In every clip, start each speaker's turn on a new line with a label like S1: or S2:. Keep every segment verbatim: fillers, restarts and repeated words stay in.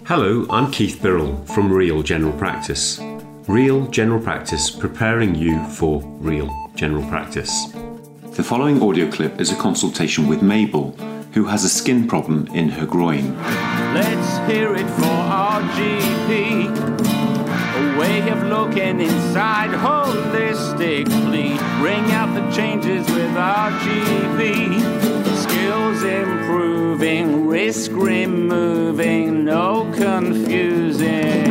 S1: Hello, I'm Keith Birrell from Real General Practice. Real General Practice, preparing you for real general practice. The following audio clip is a consultation with Mabel, who has a skin problem in her groin.
S2: Let's hear it for our G P. A way of looking inside holistically. Bring out the changes with our G P. Skills improving, risk removing, no confusing.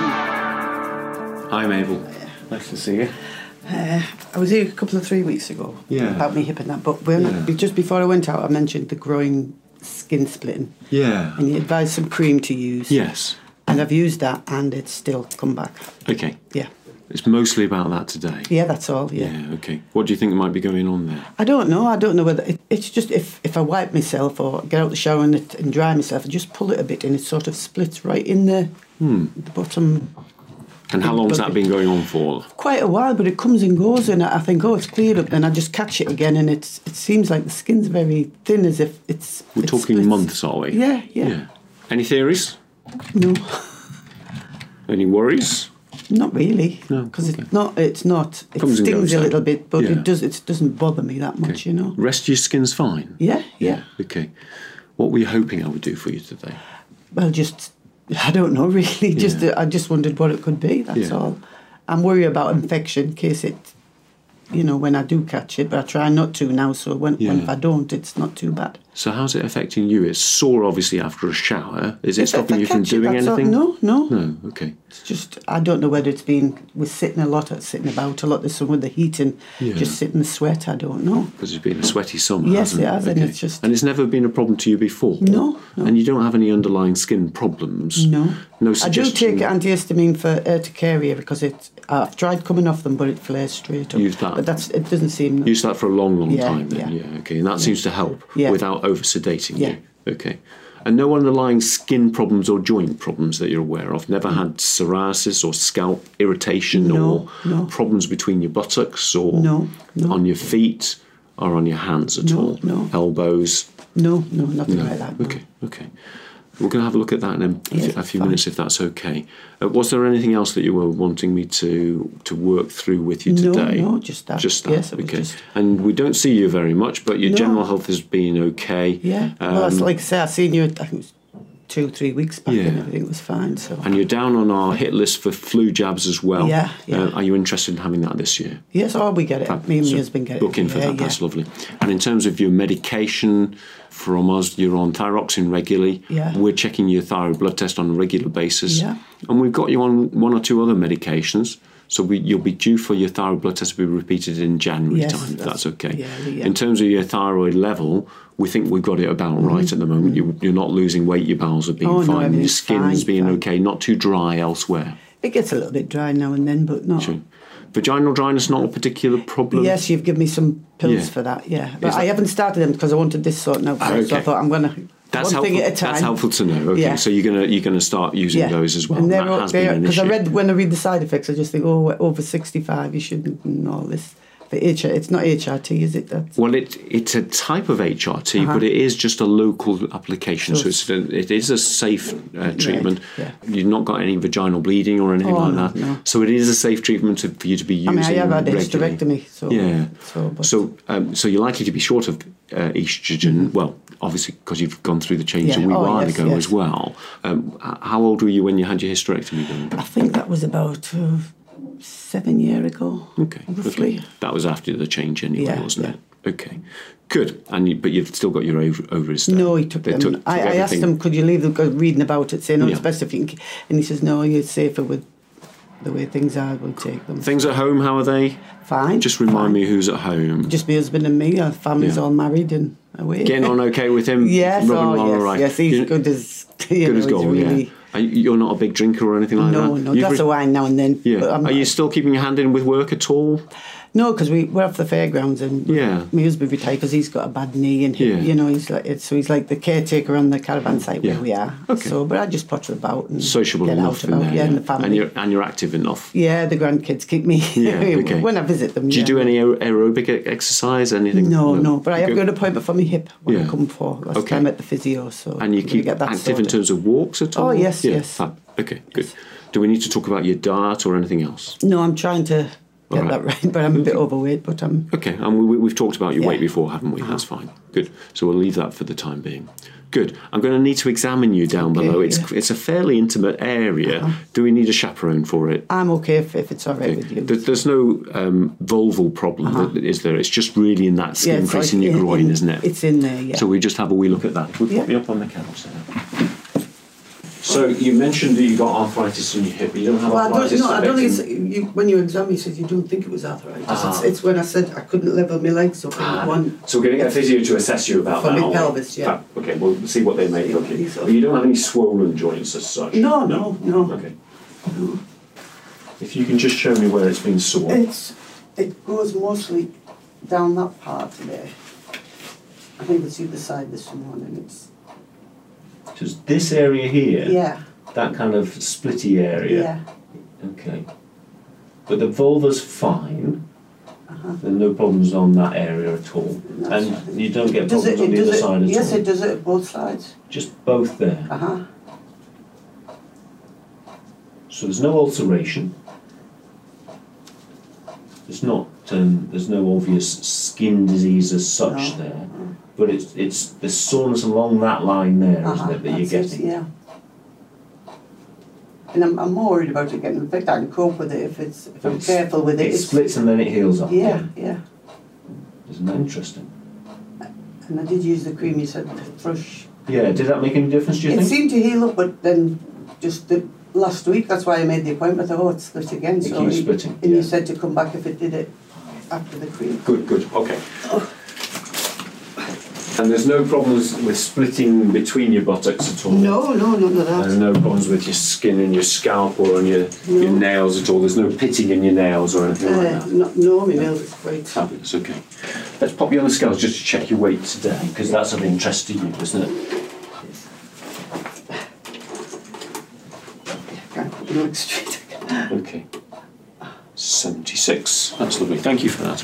S1: Hi Mabel, nice to see you.
S3: Uh, I was here a couple of three weeks ago
S1: Yeah.
S3: about my hip and that, but when
S1: Yeah.
S3: just before I went out I mentioned the growing skin splitting
S1: Yeah.
S3: and you advised some cream to use.
S1: Yes.
S3: And I've used that and it's still come back.
S1: Okay.
S3: Yeah.
S1: It's mostly about that today.
S3: Yeah, that's all, yeah.
S1: Yeah, okay. What do you think might be going on there?
S3: I don't know, I don't know whether, it, it's just if, if I wipe myself or get out the shower and, it, and dry myself, I just pull it a bit and it sort of splits right in the,
S1: Hmm.
S3: the bottom.
S1: And how long's that been going on for?
S3: Quite a while, but it comes and goes, and I think, oh, it's cleared up. Then I just catch it again, and it's it seems like the skin's very thin, as if it's.
S1: We're
S3: it
S1: talking
S3: splits.
S1: months, are we?
S3: Yeah, yeah,
S1: Any theories?
S3: No,
S1: Any worries?
S3: not really.
S1: No,
S3: because
S1: okay.
S3: it's not. It's not. It
S1: Comes and
S3: stings
S1: goes,
S3: a
S1: eh?
S3: little bit, but
S1: Yeah.
S3: it does. It doesn't bother me that much,
S1: Okay.
S3: you know.
S1: Rest of your skin's fine?
S3: Yeah, yeah.
S1: Okay. What were you hoping I would do for you today?
S3: Well, just I don't know really. Just
S1: Yeah.
S3: I just wondered what it could be. That's
S1: Yeah.
S3: all. I'm worried about infection in case it, you know, when I do catch it. But I try not to now. So when, when
S1: Yeah.
S3: if I don't, it's not too bad.
S1: So how's it affecting you? It's sore, obviously, after a shower. Is it
S3: If- if
S1: stopping
S3: I
S1: you from
S3: catch it,
S1: doing
S3: that's all-
S1: anything?
S3: No, no.
S1: No, okay.
S3: It's just, I don't know whether it's been, we're sitting a lot, sitting about a lot, there's some with the heat and
S1: Yeah.
S3: just sitting in the sweat, I don't know.
S1: Because it's been a sweaty summer,
S3: Yes,
S1: hasn't
S3: it has, and
S1: Okay.
S3: it's just-
S1: And it's never been a problem to you before?
S3: No, no.
S1: And you don't have any underlying skin problems?
S3: No.
S1: No
S3: I do
S1: suggestion?
S3: take antihistamine for urticaria because it, I've tried coming off them, but it flares straight up.
S1: Use that.
S3: But that's, it doesn't seem...
S1: Used that for a long, long
S3: Yeah,
S1: time then?
S3: yeah.
S1: Yeah, okay. And that seems to help
S3: Yeah.
S1: without over-sedating
S3: Yeah.
S1: you? Okay. And no underlying skin problems or joint problems that you're aware of? Never had psoriasis or scalp irritation
S3: No,
S1: or
S3: no.
S1: problems between your buttocks or
S3: No, no.
S1: on your feet or on your hands at
S3: No,
S1: all?
S3: no.
S1: Elbows?
S3: No, no, nothing like that. No.
S1: Okay, okay. We're going to have a look at that in a,
S3: Yes,
S1: a
S3: that's
S1: few
S3: fine.
S1: minutes, if that's okay. Uh, was there anything else that you were wanting me to to work through with you
S3: No,
S1: today?
S3: no, just that.
S1: Just that,
S3: Yes, it was
S1: okay.
S3: just-
S1: And we don't see you very much, but your
S3: No.
S1: general health has been okay.
S3: Yeah, well, it's
S1: Um,
S3: like I say, I seen you, I think it was two, three weeks back
S1: Yeah.
S3: and everything was fine, so...
S1: And you're down on our hit list for flu jabs as well.
S3: Yeah, yeah.
S1: Uh, are you interested in having that this year?
S3: Yes, oh, we get it. Me and
S1: So
S3: my husband get it.
S1: book in for
S3: yeah,
S1: that,
S3: yeah.
S1: that's lovely. And in terms of your medication from us, you're on thyroxine regularly.
S3: Yeah.
S1: We're checking your thyroid blood test on a regular basis.
S3: Yeah.
S1: And we've got you on one or two other medications. So we, you'll be due for your thyroid blood test to be repeated in January
S3: Yes,
S1: time, if
S3: that's-
S1: that's okay.
S3: yeah, yeah.
S1: In terms of your thyroid level, we think we've got it about right at the moment. You, you're not losing weight, your bowels are being
S3: Mm-hmm. Oh, no,
S1: fine, your
S3: everything's
S1: skin's
S3: fine,
S1: being
S3: fine.
S1: okay, not too dry elsewhere.
S3: It gets a little bit dry now and then, but not...
S1: Sure. Vaginal dryness, not a particular problem?
S3: Yes, you've given me some pills
S1: Yeah.
S3: for that, yeah. But
S1: Is
S3: I
S1: that-
S3: haven't started them because I wanted this sorting out first, so I
S1: okay.
S3: thought I'm going to...
S1: That's
S3: one
S1: helpful.
S3: thing at a time.
S1: That's helpful to know. Okay,
S3: Yeah.
S1: so you're gonna you're gonna start using
S3: Yeah.
S1: those as well.
S3: And they're
S1: That
S3: all-
S1: has
S3: they're-
S1: been an
S3: Because I
S1: issue.
S3: read, when I read the side effects, I just think, oh, we're over sixty-five, you shouldn't, and all this. But H R, it's not H R T, is it? That's,
S1: Well, it it's a type of H R T,
S3: Uh-huh.
S1: but it is just a local application,
S3: So
S1: so it's a, it is a safe uh, treatment.
S3: yeah.
S1: You've not got any vaginal bleeding or anything
S3: Oh,
S1: like
S3: no,
S1: that,
S3: no.
S1: so it is a safe treatment to, for you to be
S3: I
S1: using.
S3: mean, I have had a
S1: regularly.
S3: hysterectomy, so...
S1: Yeah.
S3: So, but,
S1: So, um, so you're likely to be short of uh, estrogen. Well, obviously because you've gone through the change
S3: Mm-hmm. Yeah.
S1: a wee
S3: Oh,
S1: while
S3: yes,
S1: ago
S3: yes.
S1: as well. Um, h- how old were you when you had your hysterectomy done?
S3: I think that was about uh, seven years ago,
S1: Okay,
S3: roughly.
S1: okay. That was after the change anyway,
S3: Yeah,
S1: wasn't
S3: yeah.
S1: it? Okay, good. And you, but you've still got your ov- ovaries there.
S3: No, he took
S1: They
S3: them.
S1: took- took
S3: I, I asked
S1: everything.
S3: him, could you leave them, go reading about it, saying, oh,
S1: Yeah.
S3: it's best if you can... And he says, no, you're safer with the way things are, we'll take them.
S1: Things at home, how are they?
S3: Fine.
S1: Just remind
S3: fine.
S1: me who's at home.
S3: Just my husband and me, our family's
S1: Yeah.
S3: all married and away.
S1: Getting on okay with him?
S3: Yes,
S1: Rubbing
S3: oh,
S1: along
S3: yes,
S1: all right?
S3: yes, he's
S1: You-
S3: good as... You
S1: Good
S3: know,
S1: as
S3: he's
S1: gold,
S3: really,
S1: yeah. Are you, you're not a big drinker or anything like
S3: No,
S1: that?
S3: no,
S1: You've
S3: glass
S1: re-
S3: of wine now and then.
S1: Yeah.
S3: But I'm
S1: Are you
S3: not-
S1: still keeping your hand in with work at all?
S3: No, because we, we're off the fairgrounds and
S1: Yeah.
S3: my husband retired because he's got a bad knee and he,
S1: Yeah.
S3: you know, he's like it's, so he's like the caretaker on the caravan site
S1: Yeah.
S3: where we are.
S1: Okay.
S3: So, but I just potter about and
S1: Sociable
S3: get
S1: enough
S3: out
S1: in
S3: about,
S1: there,
S3: yeah,
S1: yeah.
S3: and the family.
S1: And you're, and you're active enough.
S3: Yeah, the grandkids keep me.
S1: Yeah, okay.
S3: When I visit them.
S1: Do you
S3: yeah.
S1: do any aer- aerobic e- exercise, anything?
S3: No, no, but I have
S1: You
S3: got
S1: go-
S3: an appointment for my hip when
S1: Yeah.
S3: I come for last
S1: Okay.
S3: time at the physio. So
S1: And you
S3: I'm gonna
S1: keep
S3: get that
S1: active in
S3: sorted.
S1: terms of walks at all?
S3: Oh, yes,
S1: Yeah,
S3: yes.
S1: fab. Okay, good. Do we need to talk about your diet or anything else?
S3: No, I'm trying to get
S1: All right.
S3: that right, but I'm a bit overweight. But I'm
S1: Okay, and we, we've talked about your
S3: Yeah.
S1: weight before, haven't we? That's fine. Good. So we'll leave that for the time being. Good. I'm going to need to examine you down
S3: Okay,
S1: below. It's
S3: yeah.
S1: it's a fairly intimate area.
S3: Uh-huh.
S1: Do we need a chaperone for it?
S3: I'm okay if, if it's all right with you.
S1: There- There's no um, vulval problem,
S3: Uh-huh.
S1: is there? It's just really in that skin
S3: it's
S1: crease in
S3: like
S1: your
S3: in-
S1: groin,
S3: in-
S1: isn't it?
S3: It's in there, yeah.
S1: So we just have a wee look at that. We'll
S3: Yeah.
S1: put me up on the couch there. So you mentioned that you got arthritis in your hip, but you don't have
S3: Well, I don't,
S1: arthritis.
S3: no, I don't think it's,
S1: affecting-
S3: you, when you examined me, you said you don't think it was arthritis.
S1: Ah.
S3: It's, it's when I said I couldn't level my legs up
S1: Ah,
S3: in one.
S1: So we're going to get a physio to assess you about
S3: For
S1: that.
S3: my
S1: aren't we?
S3: pelvis, yeah.
S1: Ah, okay, we'll see what they make of you.
S3: These are-
S1: But you don't have any swollen joints as such?
S3: No, no, no.
S1: Okay. If you can just show me where it's been sore.
S3: It's, it goes mostly down that part there. I think it's either side this one and it's,
S1: Just this area here?
S3: yeah,
S1: That kind of splitty area?
S3: yeah.
S1: Okay. But the vulva's fine.
S3: Uh-huh.
S1: There are no problems on that area at all.
S3: That's
S1: And
S3: right.
S1: you don't get
S3: Does
S1: problems
S3: it,
S1: on
S3: it
S1: the
S3: does
S1: other
S3: it,
S1: side at
S3: yes,
S1: all?
S3: it does it at both sides.
S1: Just both there.
S3: Uh-huh.
S1: So there's no ulceration. There's not. Um, there's no obvious skin disease as such
S3: No.
S1: there, but it's it's the soreness along that line there,
S3: Uh-huh.
S1: isn't it, that you're
S3: That's it,
S1: getting?
S3: yeah. And I'm, I'm more worried about it getting infected. I can cope with it if it's if I'm
S1: It's-
S3: careful with it.
S1: It
S3: It's-
S1: splits and then it heals up.
S3: Yeah, yeah.
S1: Isn't that interesting?
S3: And I did use the cream you said, thrush.
S1: Yeah. Did that make any difference? Do you
S3: It
S1: think?
S3: seemed to heal up, but then just the last week, that's why I made the appointment. I thought, oh, it's split again.
S1: It
S3: so
S1: keeps
S3: he-
S1: splitting,
S3: And
S1: yeah.
S3: you said to come back if it did it after the cream.
S1: Good. Good. Okay. And there's no problems with splitting between your buttocks at all?
S3: No, no, none of
S1: There's
S3: that.
S1: no problems with your skin and your scalp or on your, your
S3: No.
S1: nails at all? There's no pitting in your nails or anything like
S3: Uh,
S1: that?
S3: no, no, my nails is great.
S1: Fabulous, okay. Let's pop you on the scales just to check your weight today, because that's of interest to you, isn't it?
S3: Can't put my legs straight.
S1: Okay. seventy-six. That's lovely. Thank you for that.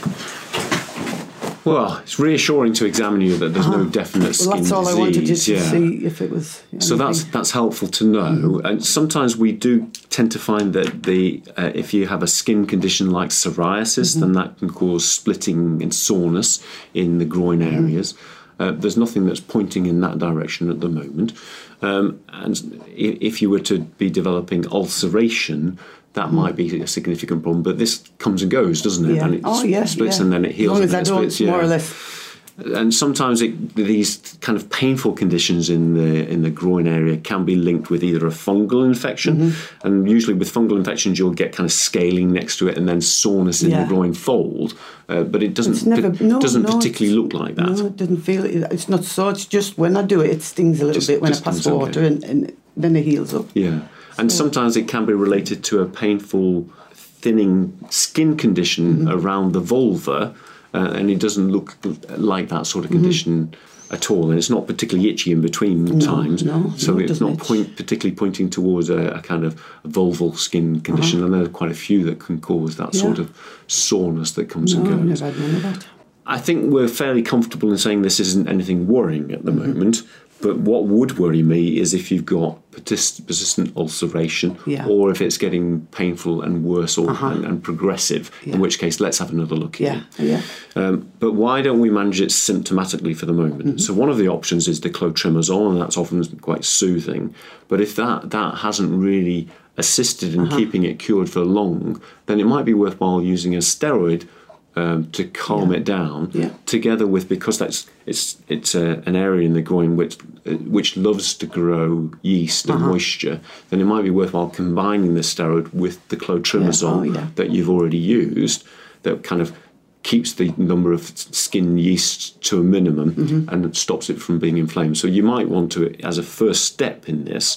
S1: Well, it's reassuring to examine you that there's no definite skin
S3: Well, that's all I wanted to
S1: disease.
S3: to
S1: yeah.
S3: see if it was.
S1: So that's
S3: anything.
S1: that's helpful to know. And sometimes we do tend to find that the uh, if you have a skin condition like psoriasis, then that can cause splitting and soreness in the groin areas. Uh, there's nothing that's pointing in that direction at the moment. Um, and i- if you were to be developing ulceration, that might be a significant problem. But this comes and goes, doesn't it?
S3: Yeah.
S1: And it
S3: Oh, yeah,
S1: splits
S3: yeah.
S1: and then it heals.
S3: As long
S1: and
S3: as
S1: then
S3: I
S1: it
S3: don't,
S1: splits,
S3: more
S1: yeah.
S3: or less.
S1: And sometimes it, these kind of painful conditions in the in the groin area can be linked with either a fungal infection,
S3: Mm-hmm.
S1: and usually with fungal infections you'll get kind of scaling next to it and then soreness in
S3: Yeah.
S1: the groin fold, uh, but it doesn't
S3: It's never,
S1: pa-
S3: no,
S1: doesn't
S3: no,
S1: particularly
S3: it's-
S1: look like that.
S3: No, it doesn't feel it. It's not so. It's just when I do it, it stings a little
S1: Just-
S3: bit when I
S1: just
S3: pass
S1: stings, okay.
S3: water, and, and then it heals up.
S1: Yeah, and sometimes it can be related to a painful thinning skin condition
S3: Mm-hmm.
S1: around the vulva, uh, and it doesn't look like that sort of condition at all, and it's not particularly itchy in between times,
S3: Mm-hmm. no,
S1: so
S3: no, it
S1: it's
S3: doesn't
S1: not
S3: itch.
S1: point, particularly pointing towards a, a kind of vulval skin condition, and there are quite a few that can cause that sort
S3: Uh-huh. Yeah.
S1: of soreness that comes
S3: No,
S1: and
S3: I've
S1: goes.
S3: never had none of that.
S1: I think we're fairly comfortable in saying this isn't anything worrying at the
S3: Mm-hmm.
S1: moment. But what would worry me is if you've got persist- persistent ulceration,
S3: Yeah.
S1: or if it's getting painful and worse or
S3: Uh-huh.
S1: and, and progressive.
S3: Yeah.
S1: In which case, let's have another look at
S3: Yeah,
S1: it.
S3: yeah.
S1: Um, but why don't we manage it symptomatically for the moment?
S3: Mm-hmm.
S1: So one of the options is the clotrimazole, and that's often quite soothing. But if that that hasn't really assisted in
S3: Uh-huh.
S1: keeping it cured for long, then it might be worthwhile using a steroid um, to calm
S3: Yeah.
S1: it down.
S3: Yeah.
S1: Together with, because that's it's it's a, an area in the groin which uh, which loves to grow yeast and
S3: Uh-huh.
S1: moisture, then it might be worthwhile combining the steroid with the clotrimazole
S3: Yeah. Oh, yeah.
S1: that you've already used, that kind of keeps the number of skin yeast to a minimum
S3: Mm-hmm.
S1: and stops it from being inflamed. So you might want to, as a first step in this,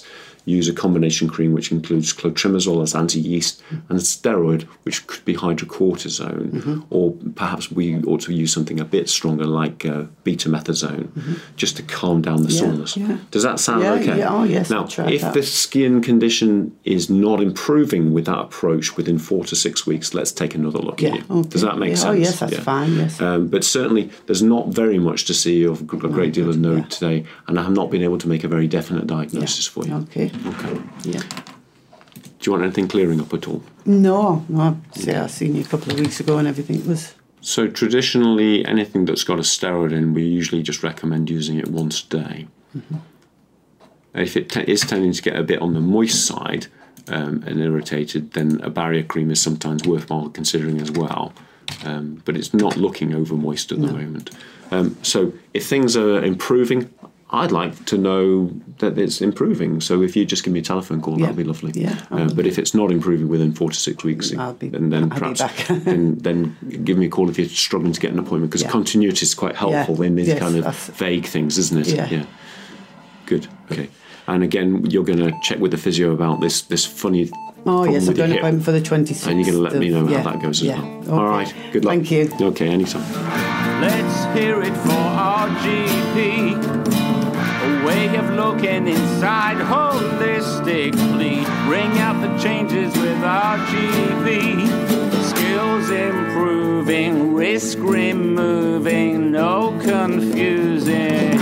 S1: use a combination cream which includes clotrimazole as anti-yeast and a steroid which could be hydrocortisone, mm-hmm. or perhaps we ought to use something a bit stronger like uh, betamethasone, mm-hmm. just to calm down the
S3: yeah,
S1: soreness.
S3: Yeah.
S1: Does that sound
S3: yeah,
S1: okay?
S3: Yeah, oh yes,
S1: now,
S3: I'll try
S1: if
S3: that.
S1: the skin condition is not improving with that approach within four to six weeks, let's take another look
S3: yeah,
S1: at you.
S3: okay.
S1: Does that make
S3: yeah,
S1: sense?
S3: Oh yes, that's
S1: yeah.
S3: fine, yes.
S1: Um, but certainly there's not very much to see of a great deal of note
S3: yeah.
S1: today, and I have not been able to make a very definite diagnosis
S3: yeah.
S1: for you.
S3: Okay.
S1: Okay.
S3: Yeah.
S1: Do you want anything clearing up at all?
S3: No, no. See, okay. I seen you a couple of weeks ago and everything was...
S1: So traditionally, anything that's got a steroid in, we usually just recommend using it once a day. Mm-hmm. If it te- is tending to get a bit on the moist side um, and irritated, then a barrier cream is sometimes worthwhile considering as well. Um, but it's not looking over moist at the no. moment. Um, so if things are improving, I'd like to know that it's improving. So if you just give me a telephone call,
S3: yeah.
S1: that'll be lovely.
S3: Yeah,
S1: uh, but if it's not improving within four to six weeks,
S3: I'll be,
S1: then, then
S3: I'll
S1: perhaps
S3: be back.
S1: then, then give me a call if you're struggling to get an appointment, because
S3: yeah.
S1: continuity is quite helpful
S3: yeah.
S1: in these
S3: yes,
S1: kind of
S3: that's...
S1: vague things, isn't it?
S3: Yeah.
S1: yeah. Good. Okay. And again, you're going to check with the physio about this this funny.
S3: Oh yes, I've got an appointment for the twenty-sixth.
S1: And you're going to let
S3: of,
S1: me know
S3: yeah,
S1: how that goes as
S3: yeah.
S1: well.
S3: Okay.
S1: All right. Good luck.
S3: Thank you.
S1: Okay. Anytime.
S2: Let's hear it for our G P. A way of looking inside holistically. Bring out the changes with our G P. Skills improving, risk removing, no confusing.